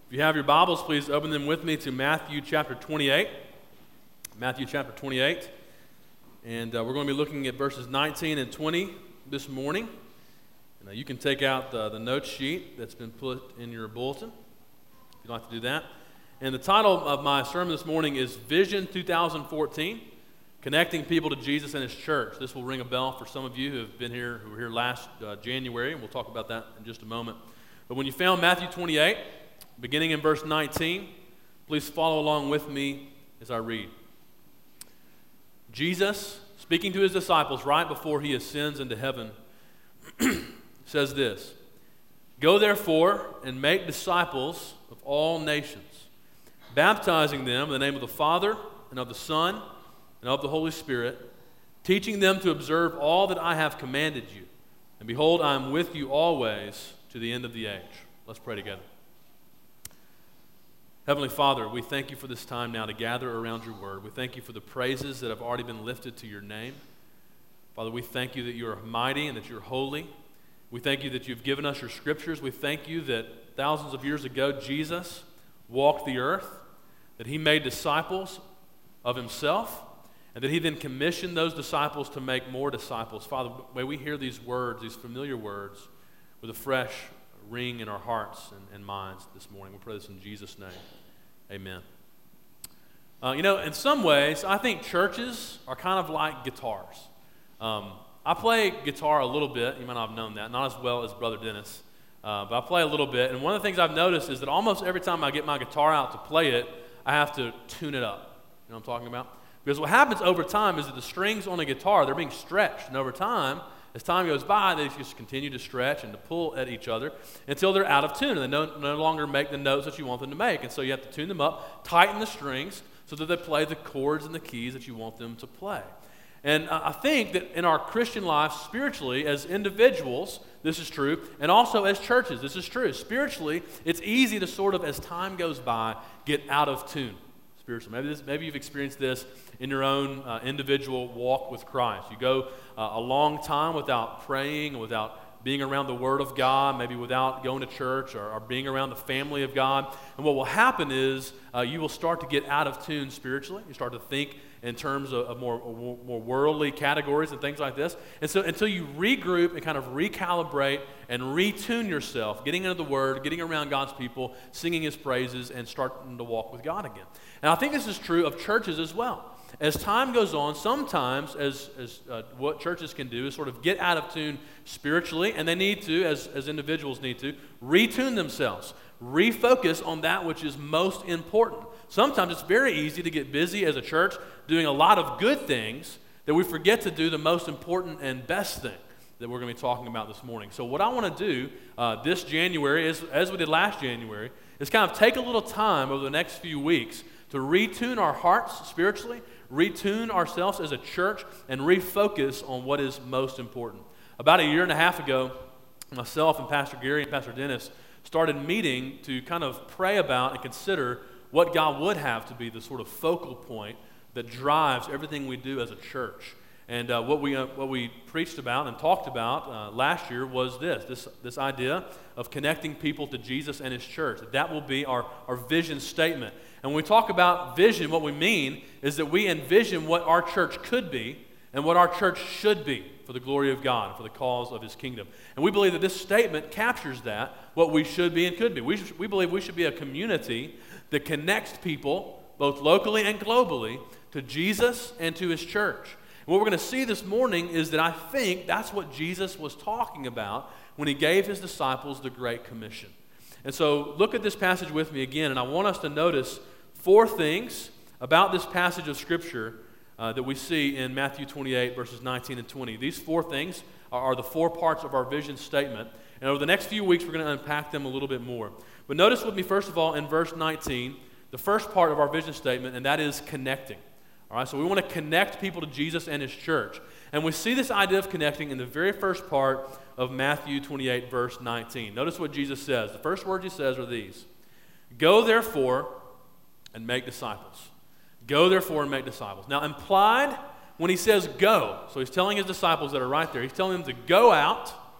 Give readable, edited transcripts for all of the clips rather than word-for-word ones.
If you have your Bibles, please open them with me to Matthew chapter 28. Matthew chapter 28. And we're going to be looking at verses 19 and 20 this morning. And, you can take out the note sheet that's been put in your bulletin, if you'd like to do that. And the title of my sermon this morning is Vision 2014, Connecting People to Jesus and His Church. This will ring a bell for some of you who have been here, who were here last January, and we'll talk about that in just a moment. But when you found Matthew 28, beginning in verse 19, please follow along with me as I read. Jesus, speaking to his disciples right before he ascends into heaven, says this, "Go therefore and make disciples of all nations, baptizing them in the name of the Father and of the Son and of the Holy Spirit, teaching them to observe all that I have commanded you. And behold, I am with you always to the end of the age." Let's pray together. Heavenly Father, we thank you for this time now to gather around your word. We thank you for the praises that have already been lifted to your name. Father, we thank you that you are mighty and that you're holy. We thank you that you've given us your scriptures. We thank you that thousands of years ago, Jesus walked the earth, that he made disciples of himself, and that he then commissioned those disciples to make more disciples. Father, may we hear these words, these familiar words, with a fresh ring in our hearts and minds this morning. We pray this in Jesus' name. Amen. In some ways, I think churches are kind of like guitars. I play guitar a little bit. You might not have known that. Not as well as Brother Dennis. But I play a little bit. And one of the things I've noticed is that almost every time I get my guitar out to play it, I have to tune it up. You know what I'm talking about? Because what happens over time is that the strings on a guitar, they're being stretched. And over time, as time goes by, they just continue to stretch and to pull at each other until they're out of tune and they no longer make the notes that you want them to make. And so you have to tune them up, tighten the strings so that they play the chords and the keys that you want them to play. And I think that in our Christian life, spiritually, as individuals, this is true, and also as churches, this is true. Spiritually, it's easy to sort of, as time goes by, get out of tune. Spiritually. Maybe you've experienced this in your own individual walk with Christ. You go a long time without praying, without being around the Word of God, maybe without going to church or being around the family of God. And what will happen is you will start to get out of tune spiritually. You start to think in terms of more worldly categories and things like this. And so until you regroup and kind of recalibrate and retune yourself, getting into the Word, getting around God's people, singing His praises, and starting to walk with God again. And I think this is true of churches as well. As time goes on, sometimes as what churches can do is sort of get out of tune spiritually, and they need to, as individuals need to, retune themselves, refocus on that which is most important. Sometimes it's very easy to get busy as a church doing a lot of good things that we forget to do the most important and best thing that we're going to be talking about this morning. So what I want to do this January, as we did last January, is kind of take a little time over the next few weeks to retune our hearts spiritually, retune ourselves as a church, and refocus on what is most important. About a year and a half ago, myself and Pastor Gary and Pastor Dennis started meeting to kind of pray about and consider what God would have to be the sort of focal point that drives everything we do as a church. And what we preached about and talked about last year was this idea of connecting people to Jesus and His church. That will be our vision statement. And when we talk about vision, what we mean is that we envision what our church could be and what our church should be for the glory of God and for the cause of His kingdom. And we believe that this statement captures that, what we should be and could be. We believe we should be a community that connects people, both locally and globally, to Jesus and to His church. And what we're going to see this morning is that I think that's what Jesus was talking about when He gave His disciples the Great Commission. And so look at this passage with me again, and I want us to notice 4 things about this passage of Scripture that we see in Matthew 28, verses 19 and 20. These 4 things are the 4 parts of our vision statement, and over the next few weeks we're going to unpack them a little bit more. But notice with me, first of all, in verse 19, the first part of our vision statement, and that is connecting. All right, so we want to connect people to Jesus and His church. And we see this idea of connecting in the very first part of Matthew 28, verse 19. Notice what Jesus says. The first words He says are these: "Go therefore and make disciples." Go therefore and make disciples. Now, implied when He says go, so He's telling His disciples that are right there, He's telling them to go out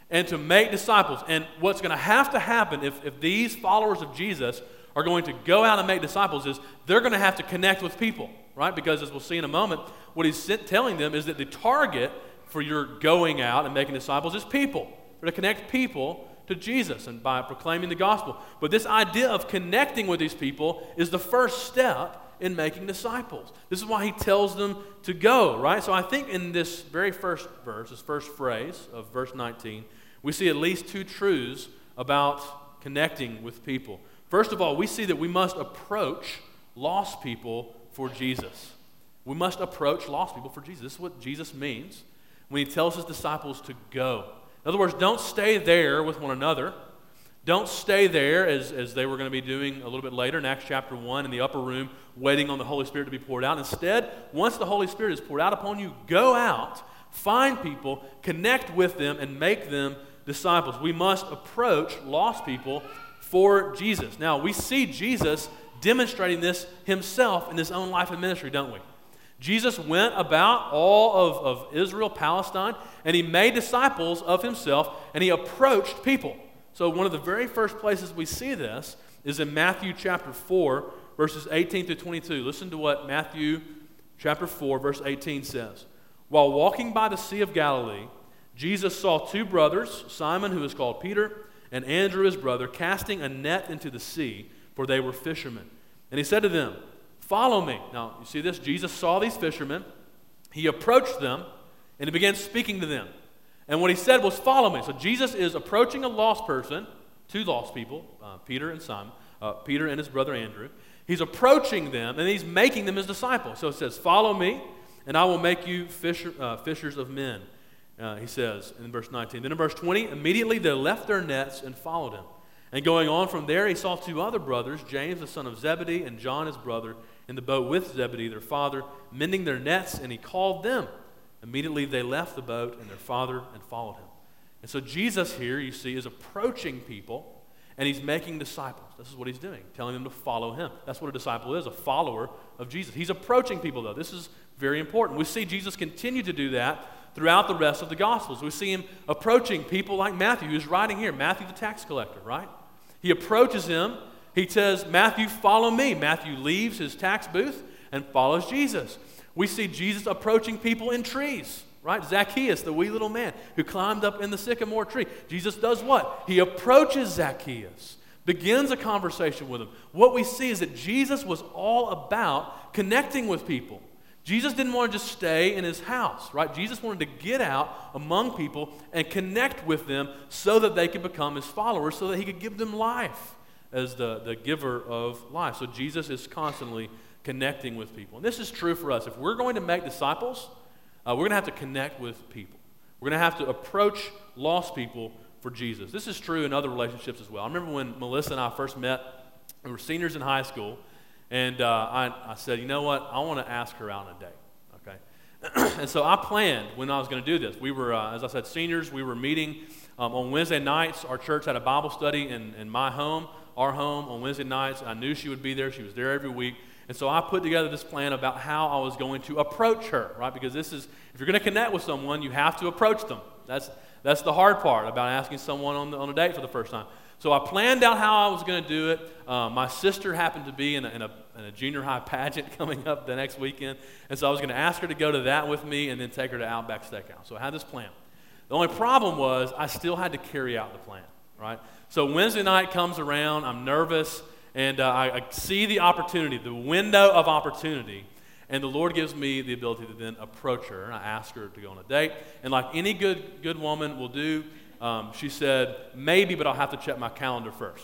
and to make disciples. And what's going to happen if these followers of Jesus are going to go out and make disciples is they're going to have to connect with people, right? Because as we'll see in a moment, what he's telling them is that the target for your going out and making disciples is people. We're to connect people to Jesus and by proclaiming the gospel. But this idea of connecting with these people is the first step in making disciples. This is why he tells them to go, right? So I think in this very first verse, this first phrase of verse 19, we see at least two truths about connecting with people. First of all, we see that we must approach lost people for Jesus. We must approach lost people for Jesus. This is what Jesus means when he tells his disciples to go. In other words, don't stay there with one another. Don't stay there as they were going to be doing a little bit later in Acts chapter 1 in the upper room waiting on the Holy Spirit to be poured out. Instead, once the Holy Spirit is poured out upon you, go out, find people, connect with them, and make them disciples. We must approach lost people for Jesus. Now, we see Jesus demonstrating this himself in his own life and ministry, don't we? Jesus went about all of Israel, Palestine, and he made disciples of himself, and he approached people. So one of the very first places we see this is in Matthew chapter 4, verses 18 through 22. Listen to what Matthew chapter 4, verse 18 says. While walking by the Sea of Galilee, Jesus saw two brothers, Simon, who is called Peter, and Andrew, his brother, casting a net into the sea, for they were fishermen. And he said to them, "Follow me." Now, you see this? Jesus saw these fishermen. He approached them, and he began speaking to them. And what he said was, "Follow me." So Jesus is approaching a lost person, two lost people, Peter and Simon, Peter and his brother Andrew. He's approaching them, and he's making them his disciples. So it says, "Follow me, and I will make you fishers of men," he says in verse 19. Then in verse 20, immediately they left their nets and followed him. And going on from there, he saw two other brothers, James the son of Zebedee and John his brother, in the boat with Zebedee their father, mending their nets, and he called them. Immediately they left the boat and their father and followed him. And so Jesus here, you see, is approaching people, and he's making disciples. This is what he's doing, telling them to follow him. That's what a disciple is, a follower of Jesus. He's approaching people, though. This is very important. We see Jesus continue to do that throughout the rest of the Gospels. We see him approaching people like Matthew, who's writing here, Matthew the tax collector, right? He approaches him. He says, "Matthew, follow me." Matthew leaves his tax booth and follows Jesus. We see Jesus approaching people in trees, right? Zacchaeus, the wee little man who climbed up in the sycamore tree. Jesus does what? He approaches Zacchaeus, begins a conversation with him. What we see is that Jesus was all about connecting with people. Jesus didn't want to just stay in his house, right? Jesus wanted to get out among people and connect with them so that they could become his followers, so that he could give them life as the giver of life. So Jesus is constantly connecting with people. And this is true for us. If we're going to make disciples, we're going to have to connect with people. We're going to have to approach lost people for Jesus. This is true in other relationships as well. I remember when Melissa and I first met, we were seniors in high school, and I said, you know what, I want to ask her out on a date, okay? And so I planned when I was going to do this. We were, as I said, seniors. We were meeting on Wednesday nights. Our church had a Bible study in my home, our home, on Wednesday nights. I knew she would be there. She was there every week. And so I put together this plan about how I was going to approach her, right? Because this is, if you're going to connect with someone, you have to approach them. That's the hard part about asking someone on a date for the first time. So I planned out how I was going to do it. My sister happened to be in a junior high pageant coming up the next weekend. And so I was going to ask her to go to that with me and then take her to Outback Steakhouse. So I had this plan. The only problem was I still had to carry out the plan, right? So Wednesday night comes around. I'm nervous. And I see the opportunity, the window of opportunity, and the Lord gives me the ability to then approach her. And I ask her to go on a date. And like any good woman will do, she said, "Maybe, but I'll have to check my calendar first."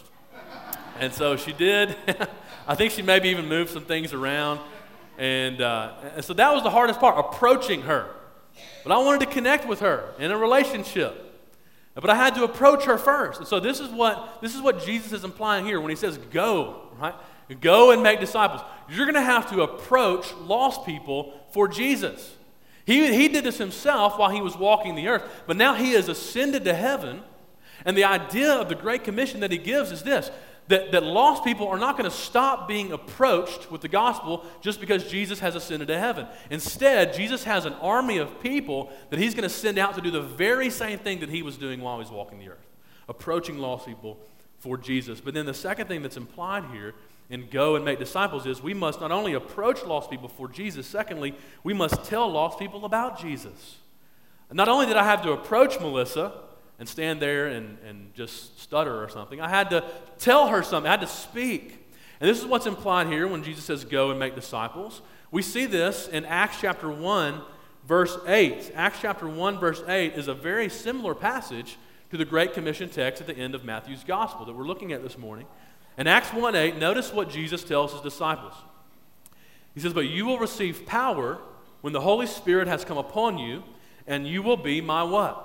And so she did. I think she maybe even moved some things around. And so that was the hardest part, approaching her. But I wanted to connect with her in a relationship. But I had to approach her first. And so this is what Jesus is implying here when he says go, right? Go and make disciples. You're going to have to approach lost people for Jesus. He did this himself while he was walking the earth, but now he has ascended to heaven, and the idea of the Great Commission that he gives is this: that lost people are not going to stop being approached with the gospel just because Jesus has ascended to heaven. Instead, Jesus has an army of people that he's going to send out to do the very same thing that he was doing while he was walking the earth, approaching lost people for Jesus. But then the second thing that's implied here in go and make disciples is we must not only approach lost people for Jesus, secondly, we must tell lost people about Jesus. Not only did I have to approach Melissa and stand there and just stutter or something, I had to tell her something. I had to speak. And this is what's implied here when Jesus says go and make disciples. We see this in Acts chapter 1, verse 8. Acts chapter 1, verse 8 is a very similar passage to the Great Commission text at the end of Matthew's Gospel that we're looking at this morning. In Acts 1:8, notice what Jesus tells his disciples. He says, "But you will receive power when the Holy Spirit has come upon you, and you will be my" what?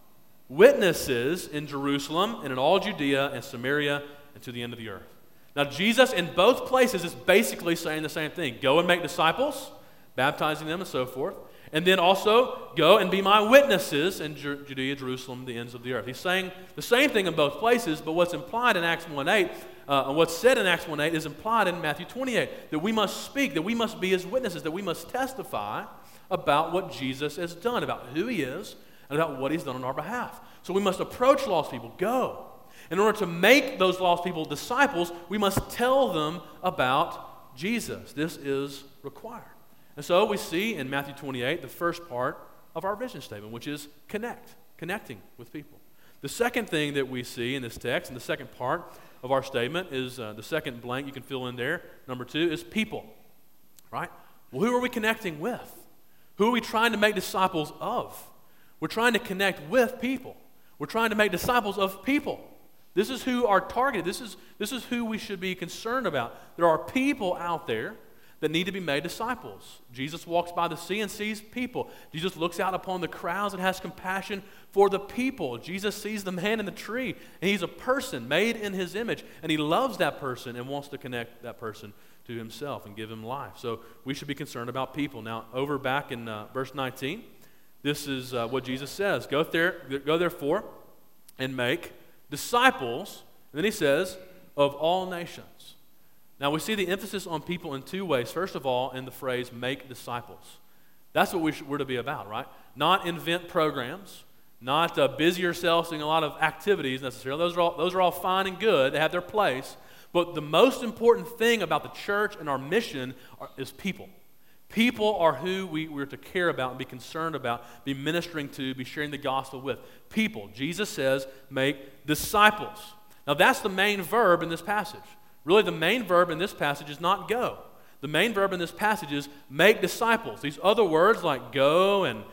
"Witnesses in Jerusalem and in all Judea and Samaria and to the end of the earth." Now, Jesus in both places is basically saying the same thing. Go and make disciples, baptizing them and so forth. And then also, go and be my witnesses in Judea, Jerusalem, the ends of the earth. He's saying the same thing in both places, but what's implied in Acts 1:8, and what's said in Acts 1:8 is implied in Matthew 28, that we must speak, that we must be his witnesses, that we must testify about what Jesus has done, about who he is, and about what he's done on our behalf. So we must approach lost people, go. In order to make those lost people disciples, we must tell them about Jesus. This is required. And so we see in Matthew 28 the first part of our vision statement, which is connecting with people. The second thing that we see in this text, and the second part of our statement is the second blank you can fill in there, number 2, is people, right? Well, who are we connecting with? Who are we trying to make disciples of? We're trying to connect with people. We're trying to make disciples of people. This is who our target is. This is who we should be concerned about. There are people out there that need to be made disciples. Jesus walks by the sea and sees people. Jesus looks out upon the crowds and has compassion for the people. Jesus sees the man in the tree, and he's a person made in his image, and he loves that person and wants to connect that person to himself and give him life. So we should be concerned about people. Now, over back in verse 19, this is what Jesus says. Go therefore and make disciples, and then he says, of all nations. Now, we see the emphasis on people in 2 ways. First of all, in the phrase, make disciples. That's what we're to be about, right? Not invent programs, not busy yourselves doing a lot of activities necessarily. Those are all fine and good. They have their place. But the most important thing about the church and our mission is people. People are who we're to care about and be concerned about, be ministering to, be sharing the gospel with. People. Jesus says, make disciples. Now, that's the main verb in this passage. Really, the main verb in this passage is not go. The main verb in this passage is make disciples. These other words like go and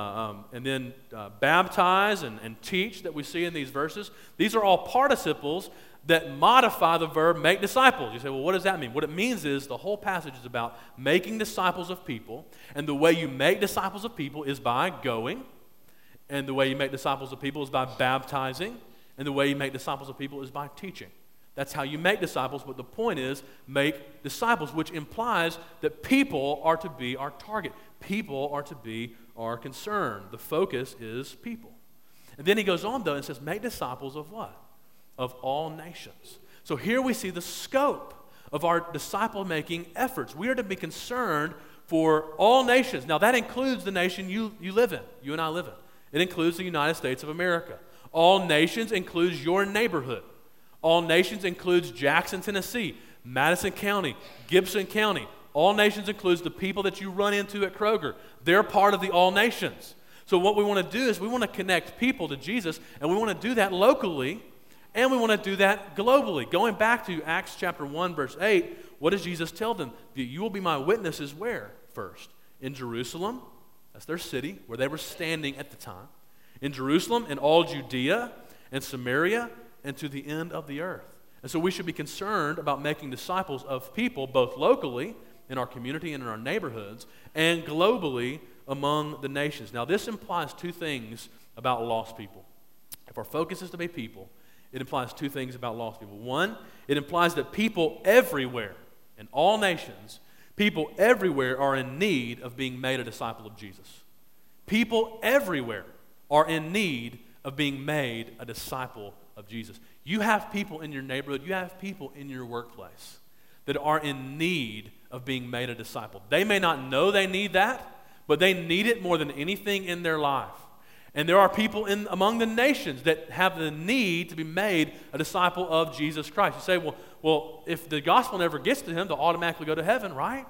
then baptize and teach that we see in these verses, these are all participles that modify the verb make disciples. You say, well, what does that mean? What it means is the whole passage is about making disciples of people, and the way you make disciples of people is by going, and the way you make disciples of people is by baptizing, and the way you make disciples of people is by teaching. That's how you make disciples, but the point is make disciples, which implies that people are to be our target. People are to be our concern. The focus is people. And then he goes on, though, and says, make disciples of what? Of all nations. So here we see the scope of our disciple-making efforts. We are to be concerned for all nations. Now, that includes the nation you live in, you and I live in. It includes the United States of America. All nations includes your neighborhood. All nations includes Jackson, Tennessee, Madison County, Gibson County. All nations includes the people that you run into at Kroger. They're part of the all nations. So what we want to do is we want to connect people to Jesus, and we want to do that locally, and we want to do that globally. Going back to Acts chapter 1, verse 8, what does Jesus tell them? That you will be my witnesses where first? In Jerusalem, that's their city, where they were standing at the time. In Jerusalem, in all Judea and Samaria, and to the end of the earth. And so we should be concerned about making disciples of people, both locally, in our community and in our neighborhoods, and globally among the nations. Now, this implies 2 things about lost people. If our focus is to be people, it implies 2 things about lost people. One, it implies that people everywhere, in all nations, people everywhere are in need of being made a disciple of Jesus. People everywhere are in need of being made a disciple of Jesus. You have people in your neighborhood, you have people in your workplace that are in need of being made a disciple. They may not know they need that, but they need it more than anything in their life. And there are people among the nations that have the need to be made a disciple of Jesus Christ. You say, well, if the gospel never gets to him, they'll automatically go to heaven, right?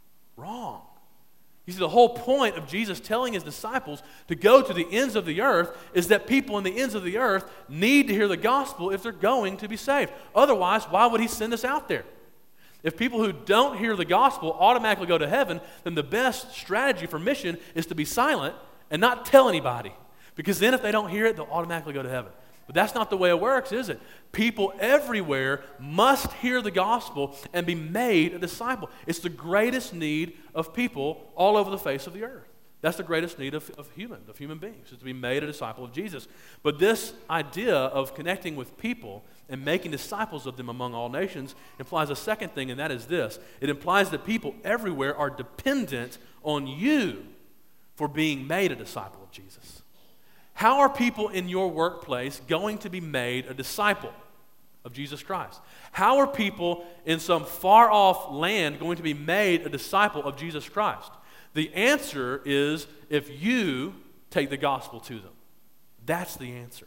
Wrong. You see, the whole point of Jesus telling his disciples to go to the ends of the earth is that people in the ends of the earth need to hear the gospel if they're going to be saved. Otherwise, why would he send us out there? If people who don't hear the gospel automatically go to heaven, then the best strategy for mission is to be silent and not tell anybody. Because then if they don't hear it, they'll automatically go to heaven. But that's not the way it works, is it? People everywhere must hear the gospel and be made a disciple. It's the greatest need of people all over the face of the earth. That's the greatest need of human beings, is to be made a disciple of Jesus. But this idea of connecting with people and making disciples of them among all nations implies a second thing, and that is this. It implies that people everywhere are dependent on you for being made a disciple of Jesus. How are people in your workplace going to be made a disciple of Jesus Christ? How are people in some far-off land going to be made a disciple of Jesus Christ? The answer is if you take the gospel to them. That's the answer.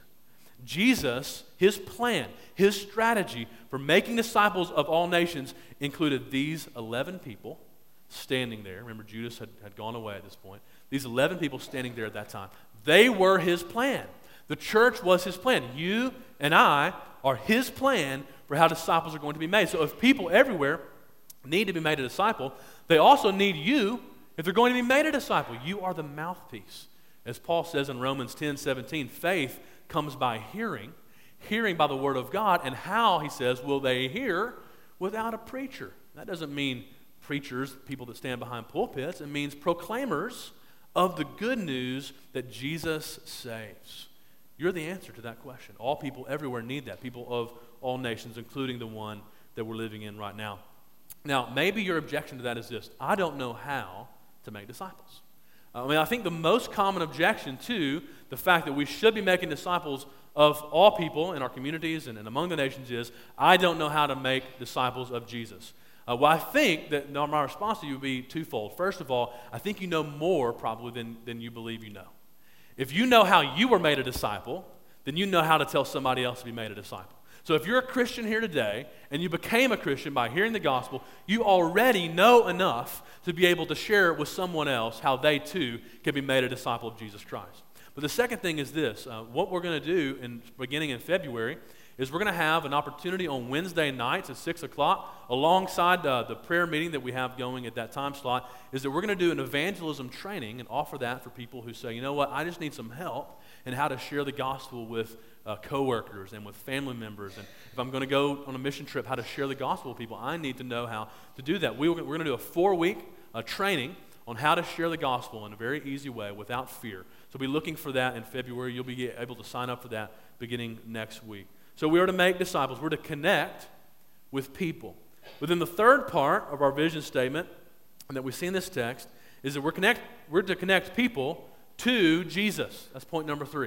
Jesus, his plan, his strategy for making disciples of all nations included these 11 people standing there. Remember, Judas had gone away at this point. These 11 people standing there at that time. They were his plan. The church was his plan. You and I are his plan for how disciples are going to be made. So if people everywhere need to be made a disciple, they also need you if they're going to be made a disciple. You are the mouthpiece. As Paul says in Romans 10:17, faith comes by hearing, hearing by the word of God, and how, he says, will they hear without a preacher? That doesn't mean preachers, people that stand behind pulpits. It means proclaimers of the good news that Jesus saves. You're the answer to that question. All people everywhere need that. People of all nations, including the one that we're living in right now. Now, maybe your objection to that is this: I don't know how to make disciples. I think the most common objection to the fact that we should be making disciples of all people in our communities and among the nations is, I don't know how to make disciples of Jesus. Well, I think that my response to you would be twofold. First of all, I think you know more probably than you believe you know. If you know how you were made a disciple, then you know how to tell somebody else to be made a disciple. So if you're a Christian here today and you became a Christian by hearing the gospel, you already know enough to be able to share it with someone else how they too can be made a disciple of Jesus Christ. But the second thing is this. What we're going to do beginning in February is we're going to have an opportunity on Wednesday nights at 6 o'clock, alongside the prayer meeting that we have going at that time slot, is that we're going to do an evangelism training and offer that for people who say, you know what, I just need some help in how to share the gospel with coworkers and with family members. And if I'm going to go on a mission trip, how to share the gospel with people, I need to know how to do that. We're going to do a 4-week training on how to share the gospel in a very easy way without fear. So be looking for that in February. You'll be able to sign up for that beginning next week. So we are to make disciples. We're to connect with people. But then the third part of our vision statement, and that we see in this text, is that we're to connect people to Jesus. That's point number 3.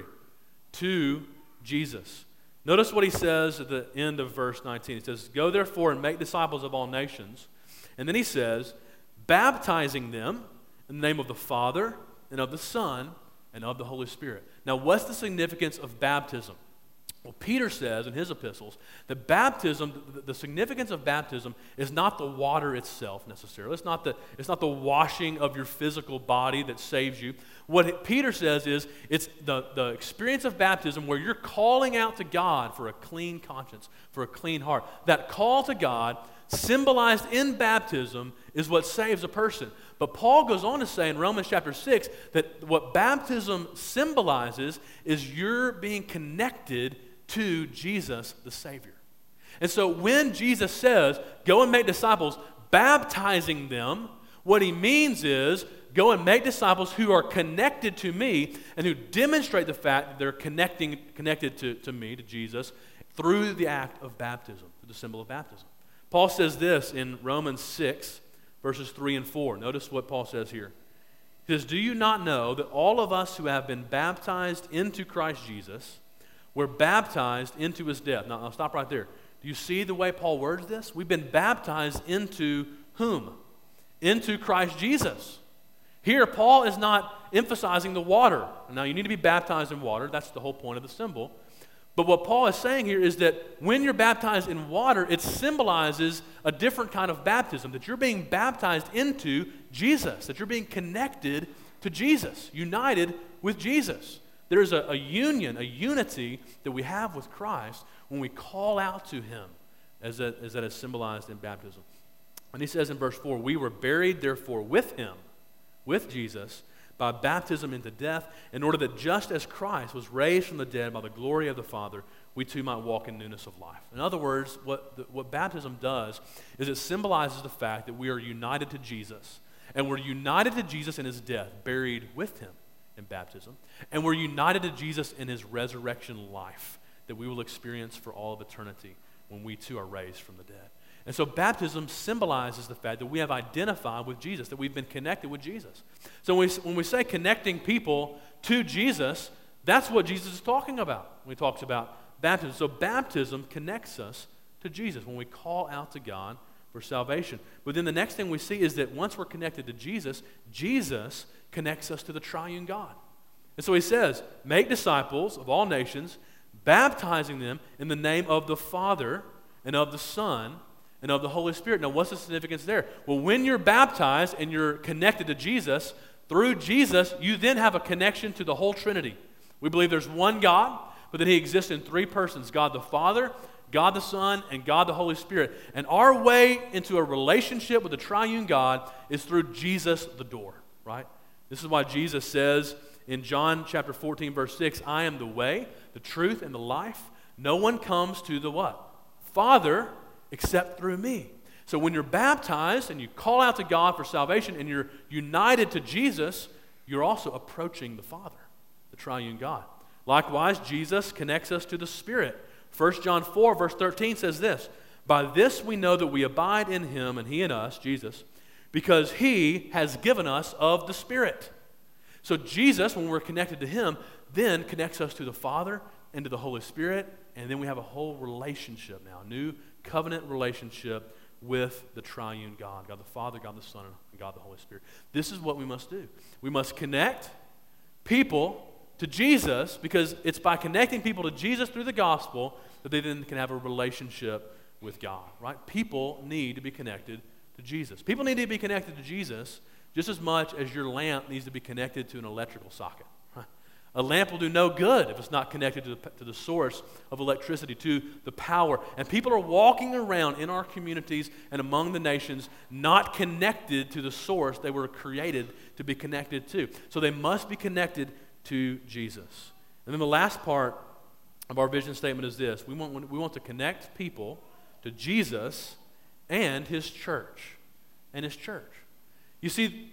To Jesus. Notice what he says at the end of verse 19. He says, go therefore and make disciples of all nations. And then he says, baptizing them in the name of the Father and of the Son and of the Holy Spirit. Now, what's the significance of baptism? Well, Peter says in his epistles that baptism, the significance of baptism is not the water itself necessarily. It's not the washing of your physical body that saves you. What Peter says is it's the experience of baptism where you're calling out to God for a clean conscience, for a clean heart. That call to God, symbolized in baptism, is what saves a person. But Paul goes on to say in Romans chapter 6 that what baptism symbolizes is you're being connected to Jesus the Savior. And so when Jesus says, go and make disciples, baptizing them, what he means is, go and make disciples who are connected to me and who demonstrate the fact that they're connected to me, to Jesus, through the act of baptism, the symbol of baptism. Paul says this in Romans 6, verses 3 and 4. Notice what Paul says here. He says, do you not know that all of us who have been baptized into Christ Jesus We're baptized into his death. Now, I'll stop right there. Do you see the way Paul words this? We've been baptized into whom? Into Christ Jesus. Here, Paul is not emphasizing the water. Now, you need to be baptized in water. That's the whole point of the symbol. But what Paul is saying here is that when you're baptized in water, it symbolizes a different kind of baptism, that you're being baptized into Jesus, that you're being connected to Jesus, united with Jesus. There's a union, a unity that we have with Christ when we call out to him, as that is symbolized in baptism. And he says in verse 4, we were buried therefore with him, with Jesus, by baptism into death, in order that just as Christ was raised from the dead by the glory of the Father, we too might walk in newness of life. In other words, what baptism does is it symbolizes the fact that we are united to Jesus. And we're united to Jesus in his death, buried with him in baptism. And we're united to Jesus in his resurrection life that we will experience for all of eternity when we too are raised from the dead. And so baptism symbolizes the fact that we have identified with Jesus, that we've been connected with Jesus. So when we say connecting people to Jesus, that's what Jesus is talking about when he talks about baptism. So baptism connects us to Jesus when we call out to God for salvation. But then the next thing we see is that once we're connected to Jesus, Jesus connects us to the triune God. And so he says, make disciples of all nations, baptizing them in the name of the Father and of the Son and of the Holy Spirit. Now, what's the significance there? Well, when you're baptized and you're connected to Jesus, through Jesus, you then have a connection to the whole Trinity. We believe there's one God, but that he exists in three persons, God the Father, God the Son, and God the Holy Spirit. And our way into a relationship with the triune God is through Jesus the door, right? This is why Jesus says in John chapter 14, verse 6, I am the way, the truth, and the life. No one comes to the what? Father, except through me. So when you're baptized and you call out to God for salvation and you're united to Jesus, you're also approaching the Father, the triune God. Likewise, Jesus connects us to the Spirit. 1 John 4, verse 13 says this, by this we know that we abide in him and he in us, Jesus, because he has given us of the Spirit. So Jesus, when we're connected to him, then connects us to the Father and to the Holy Spirit, and then we have a whole relationship now, a new covenant relationship with the triune God, God the Father, God the Son, and God the Holy Spirit. This is what we must do. We must connect people to Jesus, because it's by connecting people to Jesus through the gospel that they then can have a relationship with God, right? People need to be connected to Jesus. People need to be connected to Jesus just as much as your lamp needs to be connected to an electrical socket. A lamp will do no good if it's not connected to the source of electricity, to the power. And people are walking around in our communities and among the nations not connected to the source they were created to be connected to. So they must be connected to Jesus. And then the last part of our vision statement is this. We want to connect people to Jesus and his church. And his church. You see,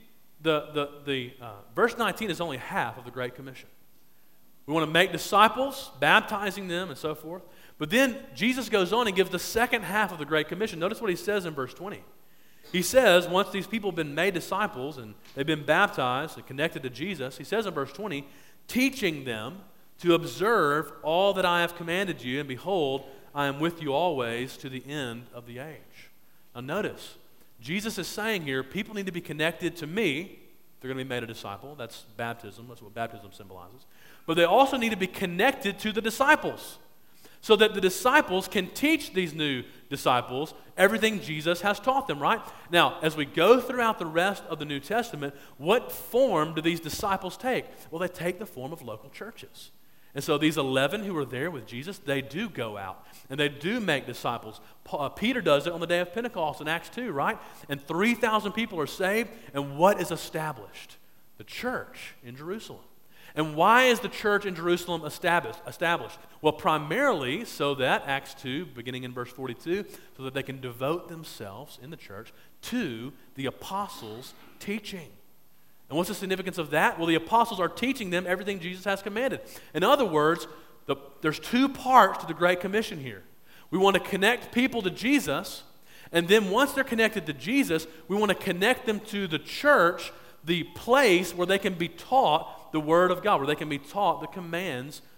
the verse 19 is only half of the Great Commission. We want to make disciples, baptizing them and so forth. But then Jesus goes on and gives the second half of the Great Commission. Notice what he says in verse 20. He says, once these people have been made disciples and they've been baptized and connected to Jesus, he says in verse 20, teaching them to observe all that I have commanded you, and behold, I am with you always to the end of the age. Now notice, Jesus is saying here, people need to be connected to me. They're going to be made a disciple. That's baptism. That's what baptism symbolizes. But they also need to be connected to the disciples so that the disciples can teach these new disciples everything Jesus has taught them, right? Now, as we go throughout the rest of the New Testament, what form do these disciples take? Well, they take the form of local churches. And so these 11 who were there with Jesus, they do go out and they do make disciples. Peter does it on the day of Pentecost in Acts 2, right? And 3,000 people are saved. And what is established? The church in Jerusalem. And why is the church in Jerusalem established? Well, primarily so that, Acts 2, beginning in verse 42, so that they can devote themselves in the church to the apostles' teaching. And what's the significance of that? Well, the apostles are teaching them everything Jesus has commanded. In other words, there's two parts to the Great Commission here. We want to connect people to Jesus, and then once they're connected to Jesus, we want to connect them to the church, the place where they can be taught the Word of God, where they can be taught the commands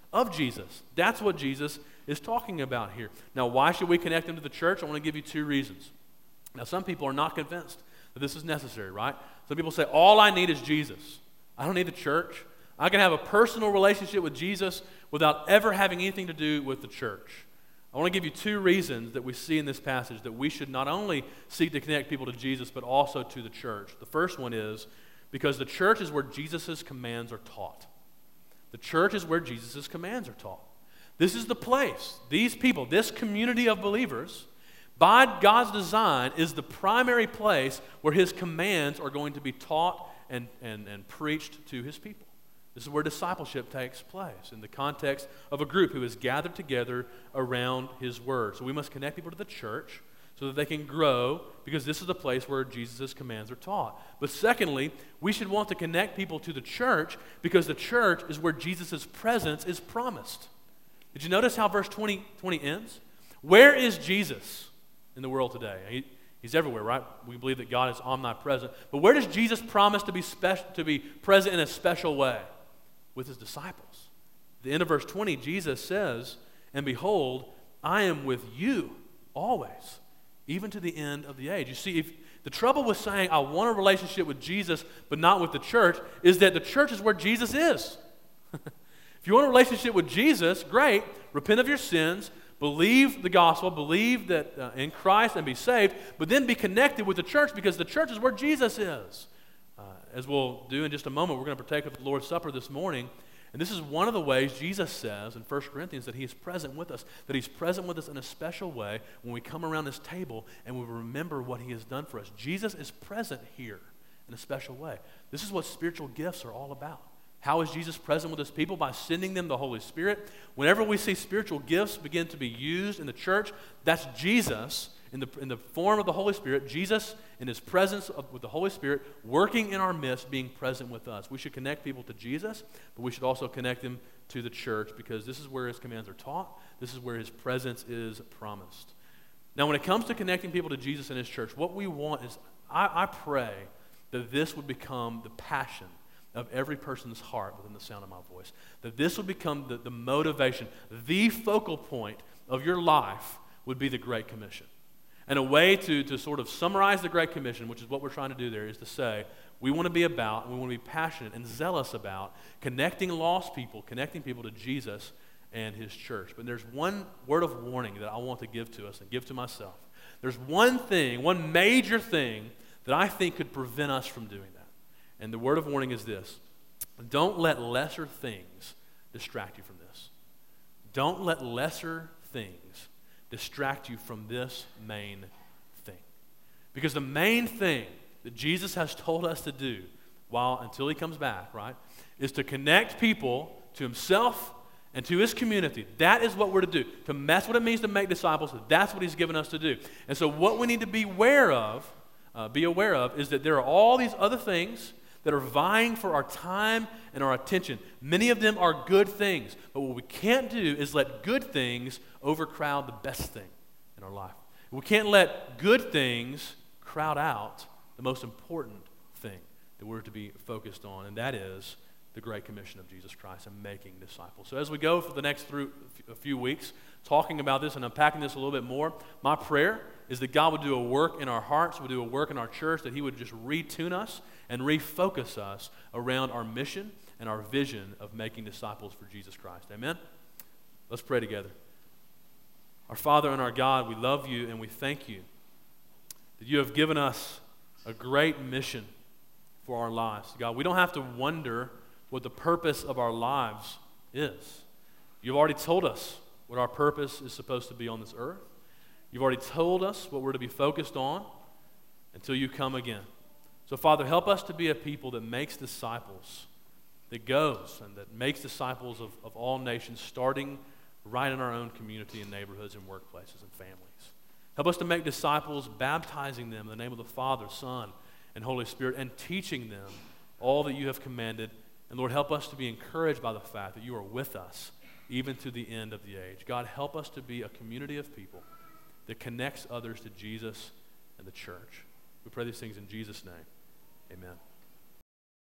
of Jesus. That's what Jesus is talking about here. Now, why should we connect them to the church? I want to give you 2 reasons. Now, some people are not convinced that this is necessary, right? Some people say, all I need is Jesus. I don't need the church. I can have a personal relationship with Jesus without ever having anything to do with the church. I want to give you 2 reasons that we see in this passage that we should not only seek to connect people to Jesus, but also to the church. The first one is because the church is where Jesus' commands are taught. The church is where Jesus' commands are taught. This is the place, these people, this community of believers, by God's design, is the primary place where his commands are going to be taught and preached to his people. This is where discipleship takes place, in the context of a group who is gathered together around his word. So we must connect people to the church so that they can grow, because this is the place where Jesus' commands are taught. But secondly, we should want to connect people to the church because the church is where Jesus' presence is promised. Did you notice how verse 20 ends? Where is Jesus in the world today? He's everywhere, right? We believe that God is omnipresent. But where does Jesus promise to be present in a special way? With his disciples. At the end of verse 20, Jesus says, "And behold, I am with you always, even to the end of the age." You see, if the trouble with saying, I want a relationship with Jesus, but not with the church, is that the church is where Jesus is. If you want a relationship with Jesus, great. Repent of your sins, believe the gospel, believe that in Christ and be saved, but then be connected with the church because the church is where Jesus is. As we'll do in just a moment, we're going to partake of the Lord's Supper this morning. And this is one of the ways Jesus says in 1 Corinthians that he is present with us, that he's present with us in a special way when we come around this table and we remember what he has done for us. Jesus is present here in a special way. This is what spiritual gifts are all about. How is Jesus present with his people? By sending them the Holy Spirit. Whenever we see spiritual gifts begin to be used in the church, that's Jesus in the form of the Holy Spirit, Jesus in his presence with the Holy Spirit working in our midst, being present with us. We should connect people to Jesus, but we should also connect them to the church because this is where his commands are taught. This is where his presence is promised. Now, when it comes to connecting people to Jesus and his church, what we want is, I pray that this would become the passion of every person's heart within the sound of my voice. That this would become the motivation, the focal point of your life would be the Great Commission. And a way to sort of summarize the Great Commission, which is what we're trying to do there, is to say, we want to be about, and we want to be passionate and zealous about connecting lost people, connecting people to Jesus and his church. But there's one word of warning that I want to give to us and give to myself. There's one thing, one major thing that I think could prevent us from doing that. And the word of warning is this: don't let lesser things distract you from this. Don't let lesser things distract you from this main thing. Because the main thing that Jesus has told us to do until he comes back, right, is to connect people to himself and to his community. That is what we're to do. That's what it means to make disciples. That's what he's given us to do. And so what we need to be aware of is that there are all these other things that are vying for our time and our attention. Many of them are good things, but what we can't do is let good things overcrowd the best thing in our life. We can't let good things crowd out the most important thing that we're to be focused on, and that is the Great Commission of Jesus Christ and making disciples. So as we go for the next a few weeks, talking about this and unpacking this a little bit more, my prayer is that God would do a work in our hearts, would do a work in our church, that he would just retune us and refocus us around our mission and our vision of making disciples for Jesus Christ. Amen? Let's pray together. Our Father and our God, we love you and we thank you that you have given us a great mission for our lives. God, we don't have to wonder what the purpose of our lives is. You've already told us what our purpose is supposed to be on this earth. You've already told us what we're to be focused on until you come again. So, Father, help us to be a people that makes disciples, that goes and that makes disciples of all nations, starting right in our own community and neighborhoods and workplaces and families. Help us to make disciples, baptizing them in the name of the Father, Son, and Holy Spirit, and teaching them all that you have commanded. And Lord, help us to be encouraged by the fact that you are with us even to the end of the age. God, help us to be a community of people that connects others to Jesus and the church. We pray these things in Jesus' name. Amen.